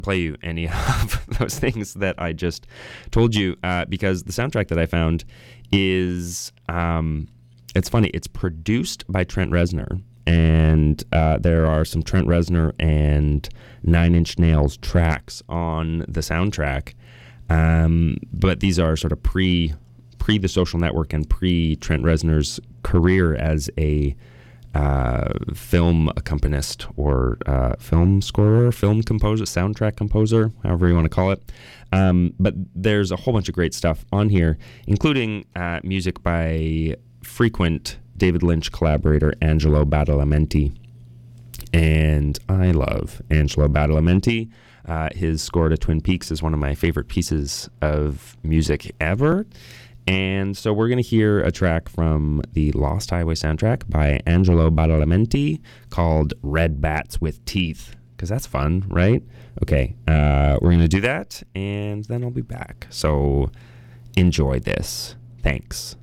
play you any of those things that I just told you because the soundtrack that I found is, it's funny, it's produced by Trent Reznor, and there are some Trent Reznor and Nine Inch Nails tracks on the soundtrack, but these are sort of pre The Social Network and pre Trent Reznor's career as a film accompanist or film scorer, film composer, soundtrack composer, however you want to call it. But there's a whole bunch of great stuff on here, including music by frequent David Lynch collaborator Angelo Badalamenti. And I love Angelo Badalamenti. His score to Twin Peaks is one of my favorite pieces of music ever. And so we're going to hear a track from the Lost Highway soundtrack by Angelo Badalamenti called Red Bats with Teeth, because that's fun, right? Okay, we're going to do that, and then I'll be back. So enjoy this. Thanks.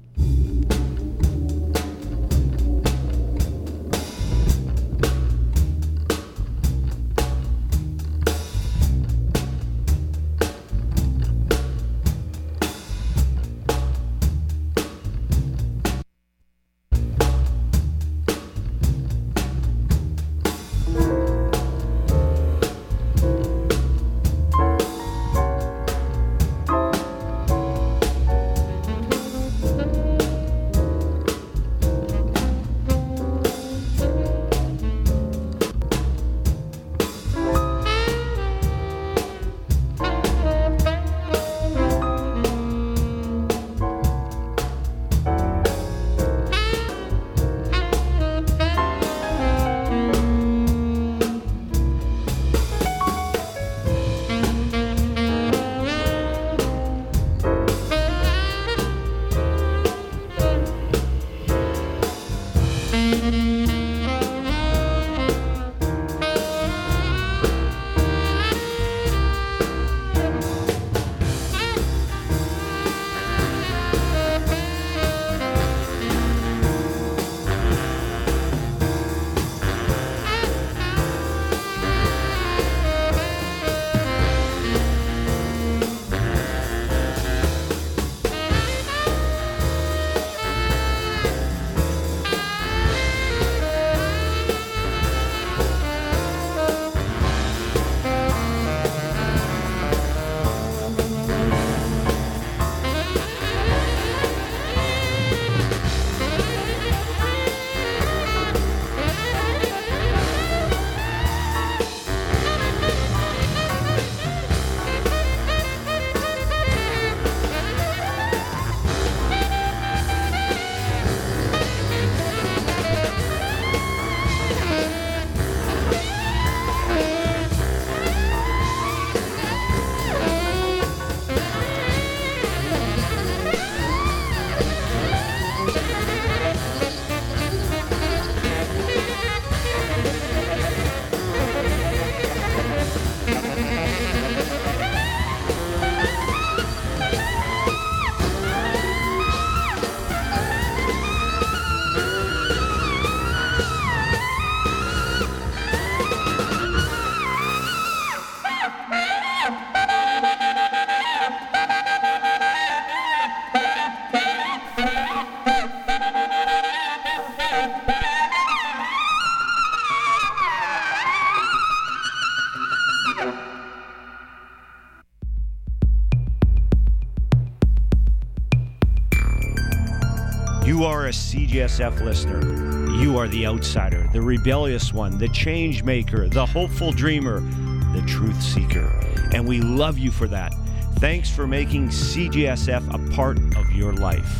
You are a CJSF listener. You are the outsider, the rebellious one, the change maker, the hopeful dreamer, the truth seeker. And we love you for that. Thanks for making CJSF a part of your life.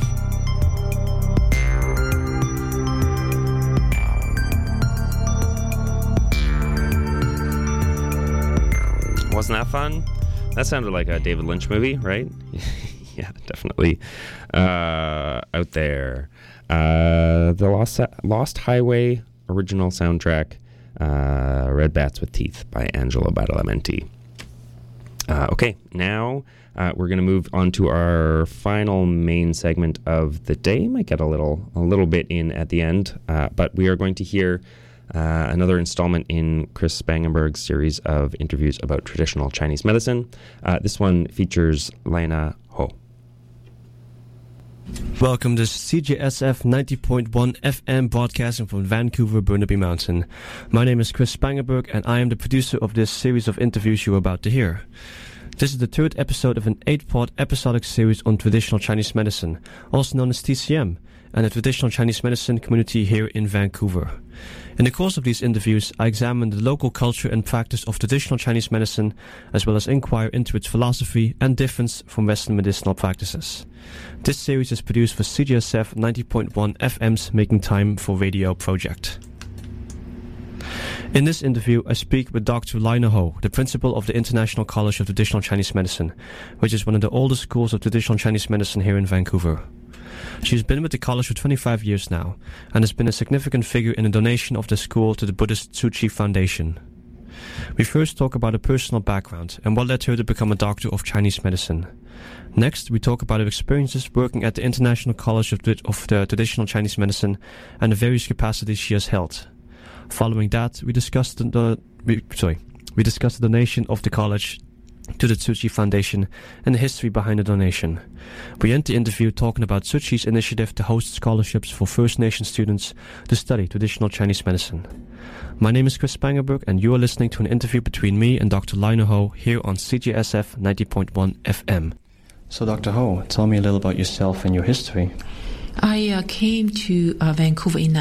Wasn't that fun? That sounded like a David Lynch movie, right? Yeah, definitely. Out there. The Lost Highway original soundtrack, Red Bats with Teeth by Angelo Badalamenti. Okay, now we're going to move on to our final main segment of the day. Might get a little bit in at the end, but we are going to hear another installment in Chris Spangenberg's series of interviews about traditional Chinese medicine. This one features Lina Ho. Welcome to CJSF 90.1 FM broadcasting from Vancouver, Burnaby Mountain. My name is Chris Spangenberg and I am the producer of this series of interviews you are about to hear. This is the third episode of an 8-part episodic series on traditional Chinese medicine, also known as TCM, and the traditional Chinese medicine community here in Vancouver. In the course of these interviews, I examine the local culture and practice of traditional Chinese medicine, as well as inquire into its philosophy and difference from Western medicinal practices. This series is produced for CJSF 90.1 FM's Making Time for Radio project. In this interview, I speak with Dr. Lina Ho, the principal of the International College of Traditional Chinese Medicine, which is one of the oldest schools of traditional Chinese medicine here in Vancouver. She's been with the college for 25 years now, and has been a significant figure in the donation of the school to the Buddhist Tzu Chi Foundation. We first talk about her personal background and what led her to become a doctor of Chinese medicine. Next, we talk about her experiences working at the International College of the Traditional Chinese Medicine and the various capacities she has held. Following that, we discussed the donation of the college to the Tzu Chi Foundation and the history behind the donation. We end the interview talking about Tzu Chi's initiative to host scholarships for First Nation students to study traditional Chinese medicine. My name is Chris Spangenberg, and you are listening to an interview between me and Dr. Lina Ho here on CJSF 90.1 FM. So, Dr. Ho, tell me a little about yourself and your history. I came to Vancouver in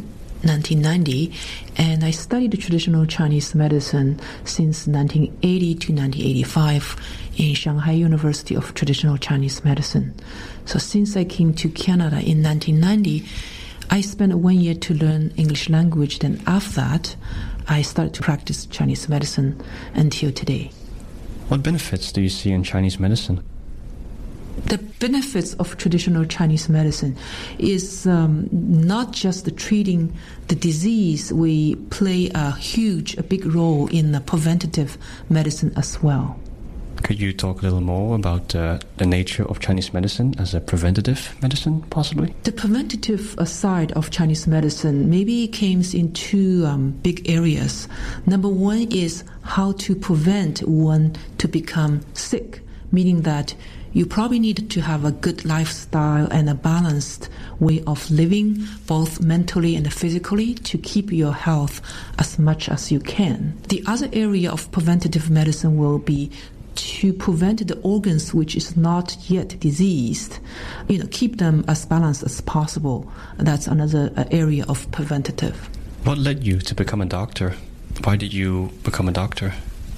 1990, and I studied traditional Chinese medicine since 1980 to 1985 in Shanghai University of Traditional Chinese Medicine. So since I came to Canada in 1990, I spent 1 year to learn English language. Then after that, I started to practice Chinese medicine until today. What benefits do you see in Chinese medicine? The benefits of traditional Chinese medicine is not just treating the disease. We play a big role in the preventative medicine as well. Could you talk a little more about the nature of Chinese medicine as a preventative medicine, possibly? The preventative side of Chinese medicine maybe comes in two big areas. Number one is how to prevent one to become sick, meaning that you probably need to have a good lifestyle and a balanced way of living, both mentally and physically, to keep your health as much as you can. The other area of preventative medicine will be to prevent the organs which is not yet diseased, keep them as balanced as possible. That's another area of preventative. What led you to become a doctor? Why did you become a doctor?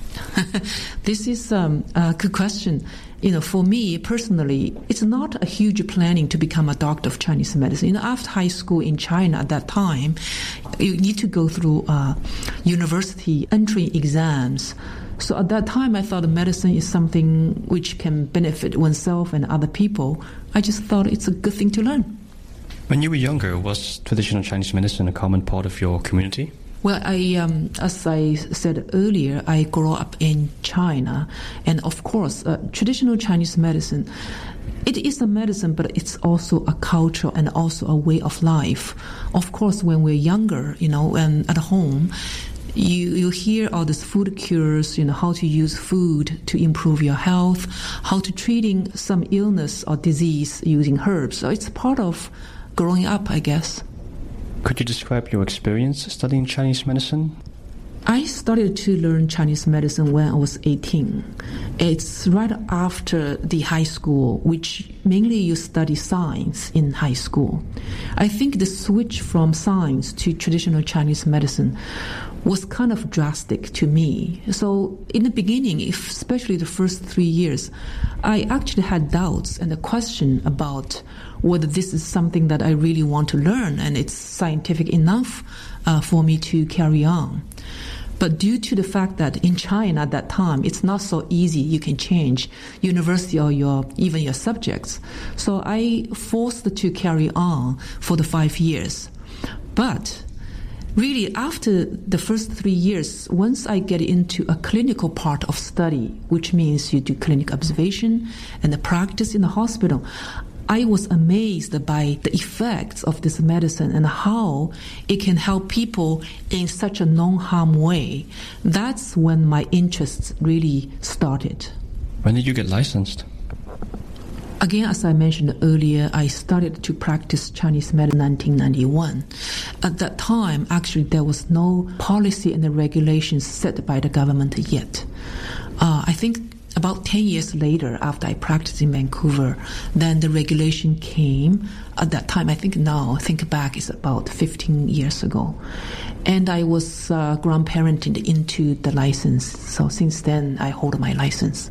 This is a good question. For me personally, it's not a huge planning to become a doctor of Chinese medicine. After high school in China at that time, you need to go through university entry exams. So at that time, I thought medicine is something which can benefit oneself and other people. I just thought it's a good thing to learn. When you were younger, was traditional Chinese medicine a common part of your community? Well, as I said earlier, I grew up in China, and of course, traditional Chinese medicine, it is a medicine, but it's also a culture and also a way of life. Of course, when we're younger, and at home, you hear all these food cures, how to use food to improve your health, how to treating some illness or disease using herbs. So it's part of growing up, I guess. Could you describe your experience studying Chinese medicine? I started to learn Chinese medicine when I was 18. It's right after the high school, which mainly you study science in high school. I think the switch from science to traditional Chinese medicine was kind of drastic to me. So in the beginning, especially the first 3 years, I actually had doubts and a question about whether this is something that I really want to learn and it's scientific enough for me to carry on. But due to the fact that in China at that time, it's not so easy, you can change university or even your subjects. So I forced to carry on for the 5 years. But really, after the first 3 years, once I get into a clinical part of study, which means you do clinic observation and the practice in the hospital, I was amazed by the effects of this medicine and how it can help people in such a non-harm way. That's when my interests really started. When did you get licensed? Again, as I mentioned earlier, I started to practice Chinese medicine in 1991. At that time, actually, there was no policy and the regulations set by the government yet. I think about 10 years later, after I practiced in Vancouver, then the regulation came. At that time, I think back, it's about 15 years ago. And I was grandparented into the license. So since then, I hold my license.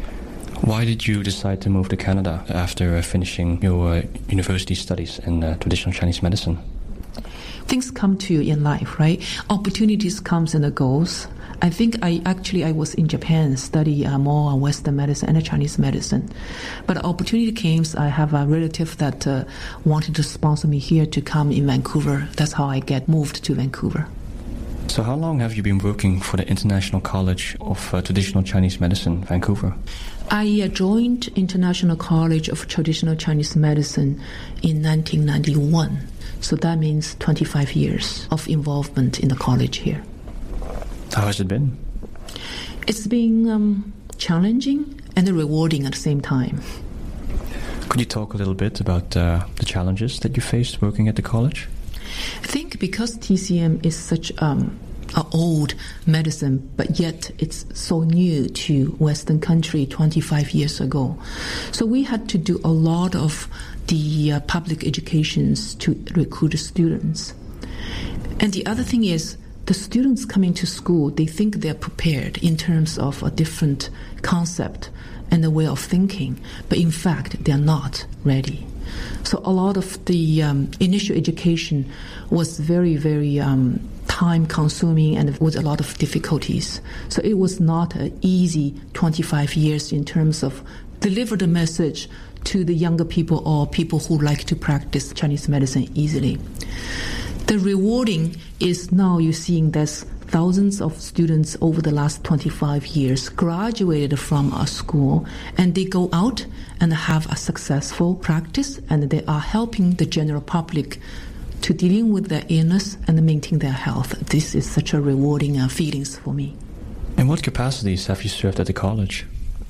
Why did you decide to move to Canada after finishing your university studies in traditional Chinese medicine? Things come to you in life, right? Opportunities comes and goes. I think I was in Japan study more Western medicine and Chinese medicine. But opportunity came. I have a relative that wanted to sponsor me here to come in Vancouver. That's how I get moved to Vancouver. So how long have you been working for the International College of Traditional Chinese Medicine, Vancouver? I joined International College of Traditional Chinese Medicine in 1991. So that means 25 years of involvement in the college here. How has it been? It's been challenging and rewarding at the same time. Could you talk a little bit about the challenges that you faced working at the college? I think because TCM is such an old medicine, but yet it's so new to Western country 25 years ago. So we had to do a lot of the public educations to recruit students. And the other thing is, the students coming to school, they think they're prepared in terms of a different concept and a way of thinking, but in fact, they're not ready. So a lot of the initial education was very, very time-consuming and with a lot of difficulties. So it was not an easy 25 years in terms of deliver the message to the younger people or people who like to practice Chinese medicine easily. The rewarding is now you're seeing there's thousands of students over the last 25 years graduated from our school, and they go out and have a successful practice, and they are helping the general public to dealing with their illness and maintain their health. This is such a rewarding feelings for me. In what capacities have you served at the college?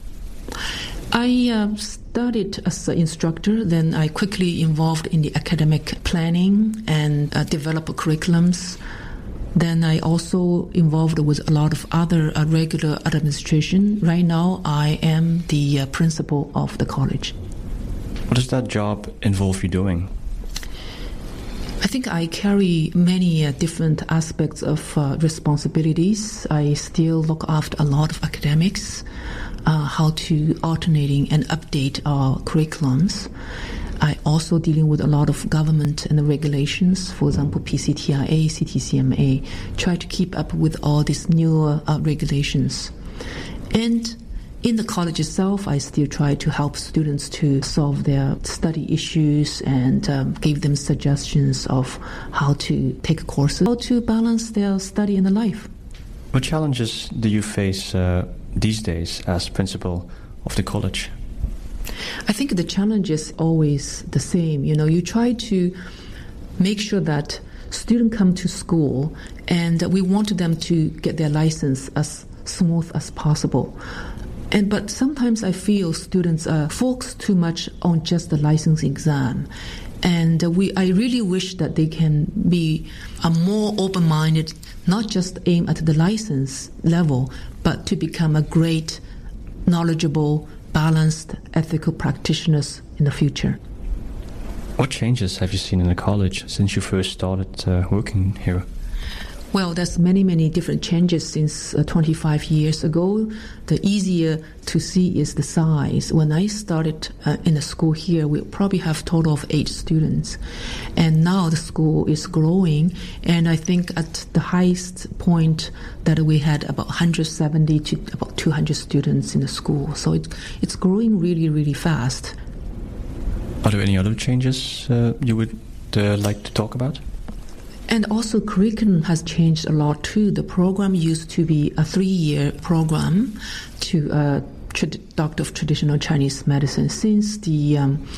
I studied as an instructor, then I quickly involved in the academic planning and developed curriculums. Then I also involved with a lot of other regular administration. Right now, I am the principal of the college. What does that job involve you doing? I think I carry many different aspects of responsibilities. I still look after a lot of academics, how to alternating and update our curriculums. I also dealing with a lot of government and the regulations, for example, PCTIA, CTCMA, try to keep up with all these newer regulations. And in the college itself, I still try to help students to solve their study issues and give them suggestions of how to take courses, how to balance their study and the life. What challenges do you face these days as principal of the college? I think the challenge is always the same. You know, you try to make sure that students come to school and we want them to get their license as smooth as possible. But sometimes I feel students focus too much on just the license exam. And I really wish that they can be more open-minded, not just aim at the license level, but to become a great, knowledgeable, balanced, ethical practitioners in the future. What changes have you seen in the college since you first started working here? Well, there's many different changes since 25 years ago. The easier to see is the size. When I started in the school here, we probably have a total of 8 students. And now the school is growing. And I think at the highest point that we had about 170 to about 200 students in the school. So it's growing really, really fast. Are there any other changes you would like to talk about? And also curriculum has changed a lot too. The program used to be a 3-year program to Doctor of Traditional Chinese Medicine since the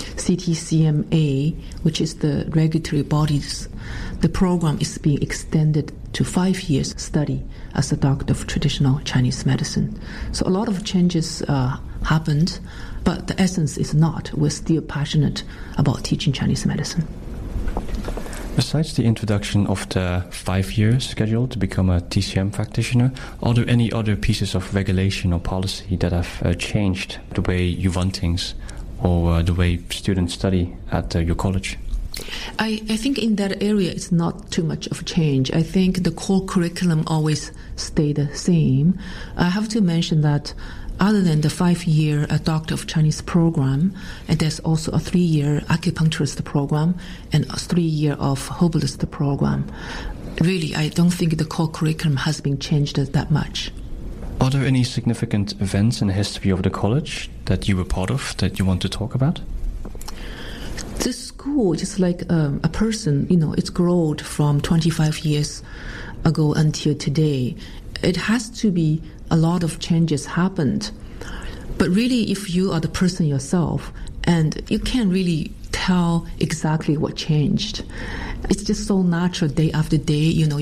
CTCMA, which is the regulatory bodies. The program is being extended to 5 years study as a Doctor of Traditional Chinese Medicine. So a lot of changes happened, but the essence is not. We're still passionate about teaching Chinese medicine. Besides the introduction of the 5-year schedule to become a TCM practitioner, are there any other pieces of regulation or policy that have changed the way you run things or the way students study at your college? I think in that area it's not too much of a change. I think the core curriculum always stay the same. I have to mention that other than the 5-year Doctor of Chinese program, and there's also a 3-year acupuncturist program and a 3-year of herbalist program. Really, I don't think the core curriculum has been changed that much. Are there any significant events in the history of the college that you were part of that you want to talk about? This school is like a person, it's grown from 25 years ago until today. It has to be a lot of changes happened. But really, if you are the person yourself, and you can't really tell exactly what changed. It's just so natural day after day,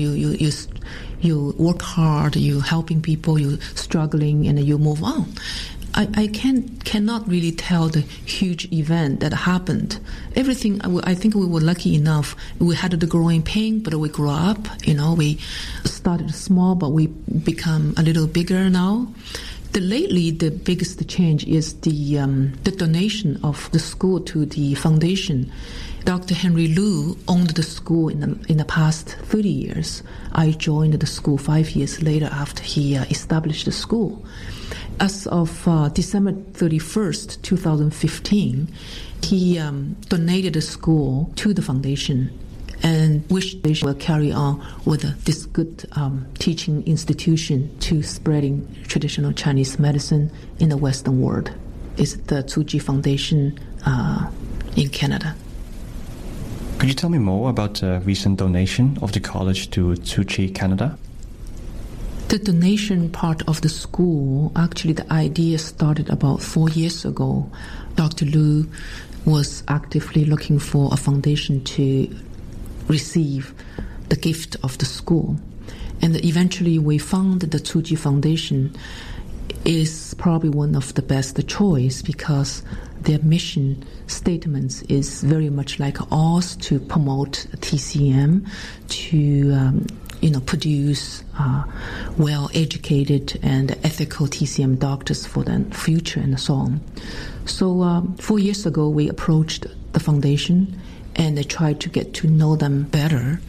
you work hard, you helping people, you struggling, and you move on. I cannot really tell the huge event that happened. Everything, I think we were lucky enough. We had the growing pain, but we grew up. We started small, but we become a little bigger now. Lately, the biggest change is the donation of the school to the foundation. Dr. Henry Liu owned the school in the past 30 years. I joined the school 5 years later after he established the school. As of December 31st, 2015, he donated the school to the foundation, and which they will carry on with this good teaching institution to spreading traditional Chinese medicine in the Western world. It's the Tzu Chi Foundation in Canada. Could you tell me more about the recent donation of the college to Tzu Chi Canada? The donation part of the school, actually the idea started about 4 years ago. Dr. Liu was actively looking for a foundation to receive the gift of the school. And eventually we found that the Tzu Chi Foundation is probably one of the best choice because their mission statements is very much like ours, to promote TCM, to produce well-educated and ethical TCM doctors for the future and so on. So 4 years ago, we approached the foundation and they tried to get to know them better.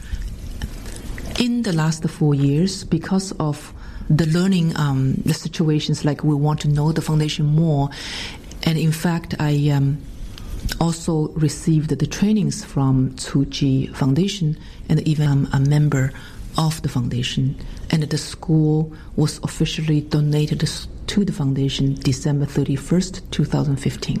In the last 4 years, because of the learning, the situations, like we want to know the foundation more, and in fact, I also received the trainings from Tzu Chi Foundation, and even I'm a member of the foundation, and the school was officially donated to the foundation December 31st, 2015.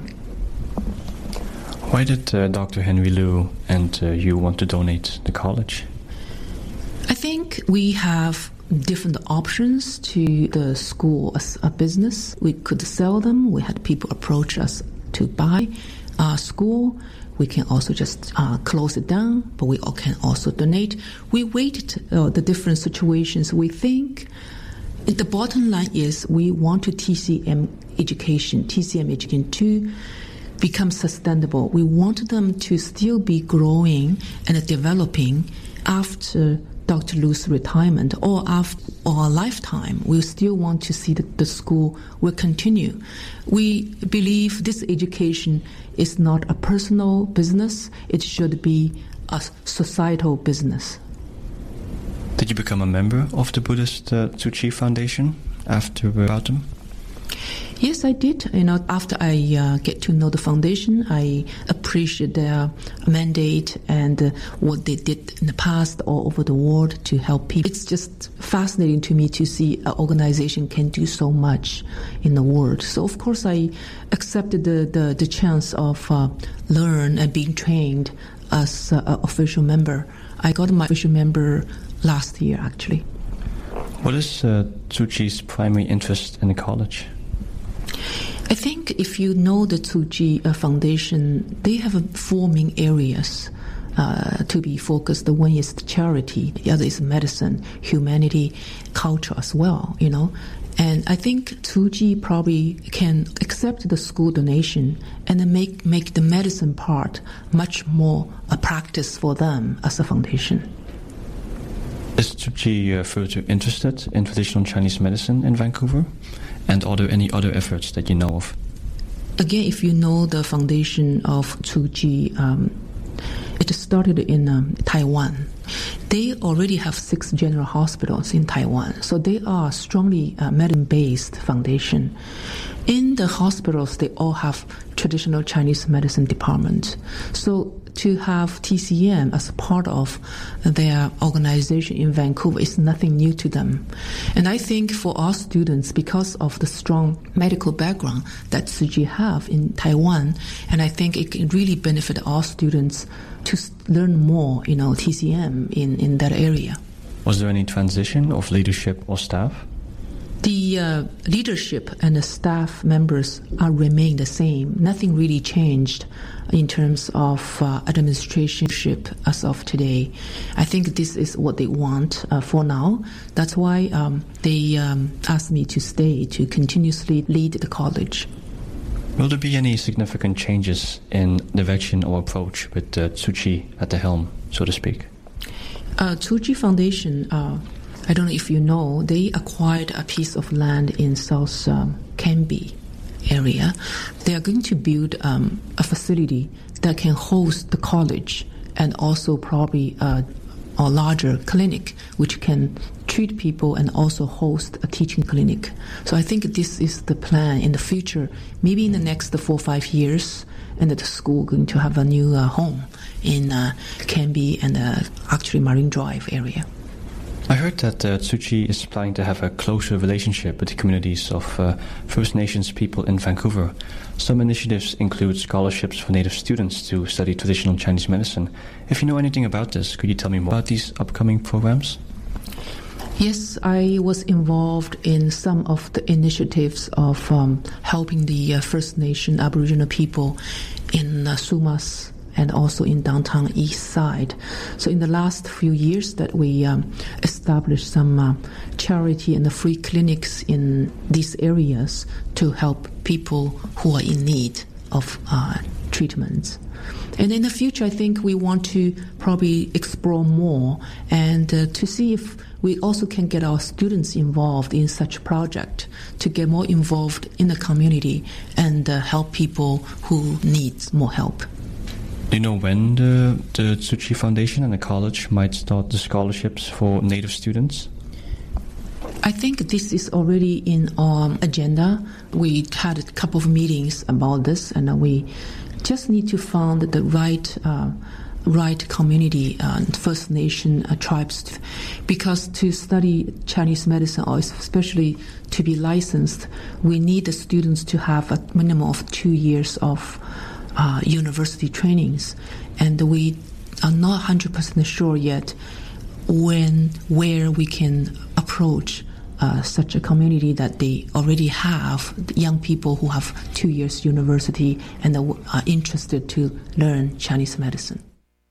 Why did Dr. Henry Liu and you want to donate the college? I think we have different options to the school as a business. We could sell them. We had people approach us to buy our school. We can also just close it down, but we can also donate. We weighted the different situations. We think the bottom line is we want to TCM education to become sustainable. We want them to still be growing and developing after Dr. Liu's retirement or after our lifetime. We still want to see that the school will continue. We believe this education is not a personal business. It should be a societal business. Did you become a member of the Buddhist Tzu Chi Foundation after about them? Yes, I did. After I get to know the foundation, I appreciate their mandate and what they did in the past all over the world to help people. It's just fascinating to me to see an organization can do so much in the world. So, of course, I accepted the chance of learn and being trained as an official member. I got my official member last year, actually. What is Tzu Chi's primary interest in the college? I think if you know the Tzu Chi Foundation, they have 4 main areas to be focused. The one is charity, the other is medicine, humanity, culture as well, And I think Tzu Chi probably can accept the school donation and then make the medicine part much more a practice for them as a foundation. Is Tzu Chi further interested in traditional Chinese medicine in Vancouver? And are there any other efforts that you know of? Again, if you know the foundation of Tzu Chi, it started in Taiwan. They already have 6 general hospitals in Taiwan, so they are a strongly medicine-based foundation. In the hospitals, they all have traditional Chinese medicine departments. So to have TCM as a part of their organization in Vancouver is nothing new to them. And I think for our students, because of the strong medical background that Tzu Chi have in Taiwan, and I think it can really benefit our students to learn more, TCM in that area. Was there any transition of leadership or staff? The leadership and the staff members remain the same. Nothing really changed in terms of administrationship as of today. I think this is what they want for now. That's why they asked me to stay to continuously lead the college. Will there be any significant changes in direction or approach with Tzu Chi at the helm, so to speak? Tzu Chi Foundation, I don't know if you know, they acquired a piece of land in South Canby area. They are going to build a facility that can host the college and also probably a larger clinic which can treat people and also host a teaching clinic. So I think this is the plan in the future, maybe in the next 4 or 5 years, and that the school going to have a new home in Canby and actually Marine Drive area. I heard that Tzu Chi is planning to have a closer relationship with the communities of First Nations people in Vancouver. Some initiatives include scholarships for Native students to study traditional Chinese medicine. If you know anything about this, could you tell me more about these upcoming programs? Yes, I was involved in some of the initiatives of helping the First Nation Aboriginal people in Sumas and also in downtown East Side. So in the last few years that we established some charity and free clinics in these areas to help people who are in need of treatments. And in the future, I think we want to probably explore more and to see if we also can get our students involved in such a project to get more involved in the community and help people who need more help. Do you know when the Tzu Chi Foundation and the college might start the scholarships for Native students? I think this is already in our agenda. We had a couple of meetings about this, and we just need to find the right community, First Nation tribes, because to study Chinese medicine, or especially to be licensed, we need the students to have a minimum of 2 years of university trainings, and we are not 100% sure yet where we can approach such a community that they already have young people who have 2 years university and are interested to learn Chinese medicine.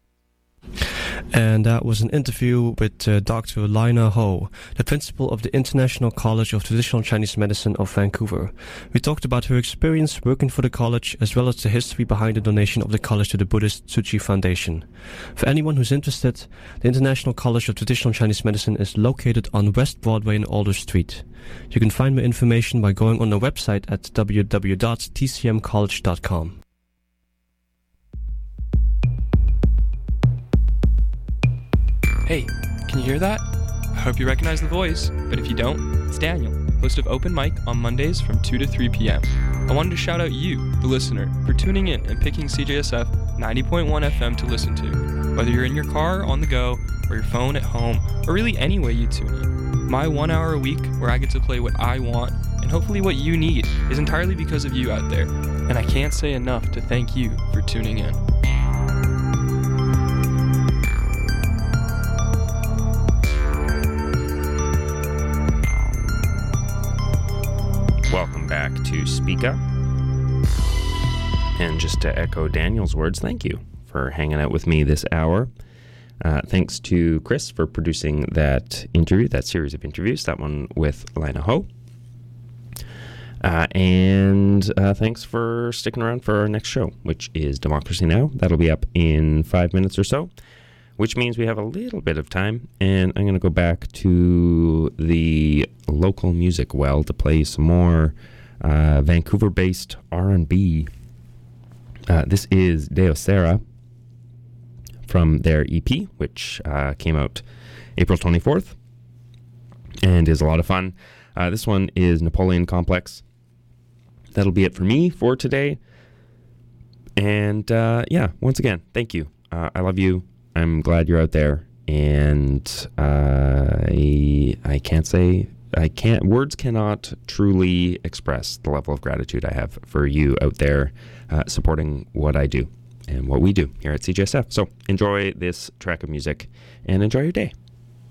And that was an interview with Dr. Lina Ho, the principal of the International College of Traditional Chinese Medicine of Vancouver. We talked about her experience working for the college, as well as the history behind the donation of the college to the Buddhist Tzu Chi Foundation. For anyone who's interested, the International College of Traditional Chinese Medicine is located on West Broadway in Alder Street. You can find more information by going on the website at www.tcmcollege.com. Hey, can you hear that? I hope you recognize the voice, but if you don't, it's Daniel, host of Open Mic on Mondays from 2 to 3 p.m. I wanted to shout out you, the listener, for tuning in and picking CJSF 90.1 FM to listen to. Whether you're in your car, on the go, or your phone at home, or really any way you tune in. My 1 hour a week where I get to play what I want, and hopefully what you need, is entirely because of you out there. And I can't say enough to thank you for tuning in. Welcome back to Speak Up. And just to echo Daniel's words, thank you for hanging out with me this hour. Thanks to Chris for producing that interview, that series of interviews, that one with Lina Ho. And thanks for sticking around for our next show, which is Democracy Now! That'll be up in 5 minutes or so, which means we have a little bit of time, and I'm going to go back to the local music well to play some more Vancouver-based R&B. This is Deosera from their EP, which came out April 24th and is a lot of fun. This one is Napoleon Complex. That'll be it for me for today. And once again, thank you. I love you. I'm glad you're out there. And words cannot truly express the level of gratitude I have for you out there supporting what I do and what we do here at CJSF. So enjoy this track of music and enjoy your day.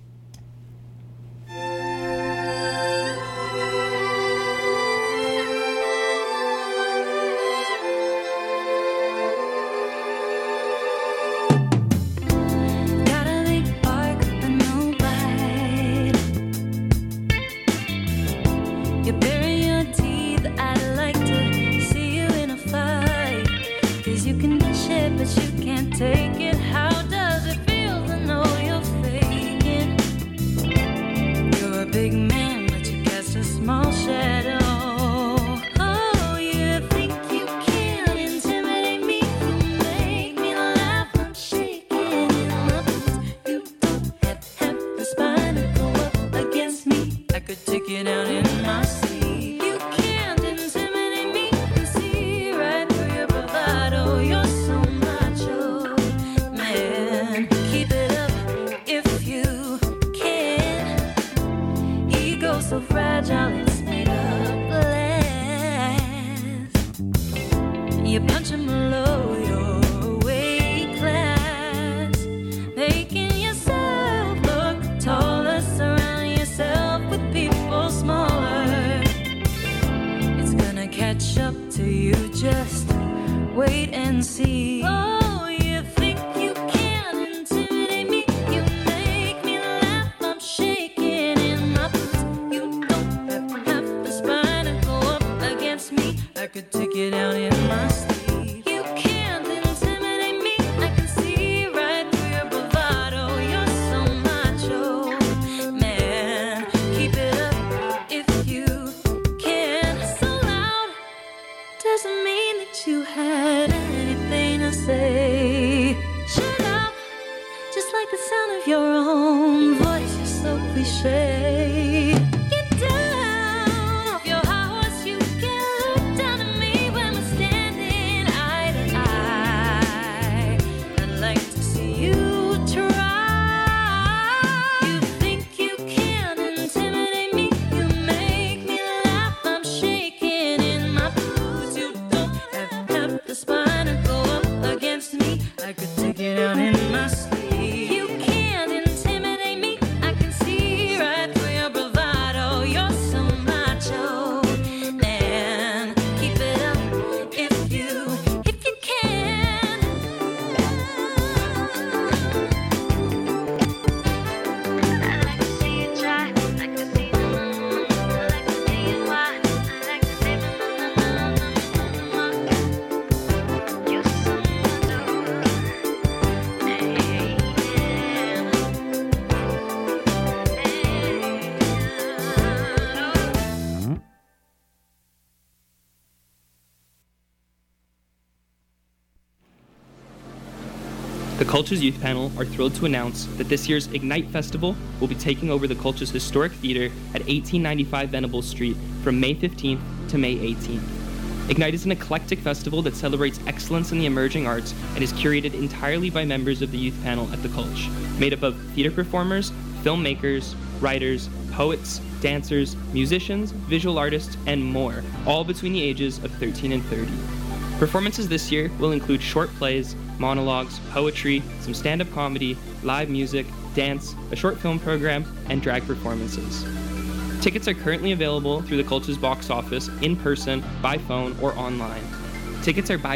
The Cultures Youth Panel are thrilled to announce that this year's Ignite Festival will be taking over the Cultures Historic Theater at 1895 Venables Street from May 15th to May 18th. Ignite is an eclectic festival that celebrates excellence in the emerging arts and is curated entirely by members of the youth panel at the Culture, made up of theater performers, filmmakers, writers, poets, dancers, musicians, visual artists, and more, all between the ages of 13 and 30. Performances this year will include short plays, monologues, poetry, some stand-up comedy, live music, dance, a short film program, and drag performances. Tickets are currently available through the Culture's box office, in person, by phone, or online. Tickets are by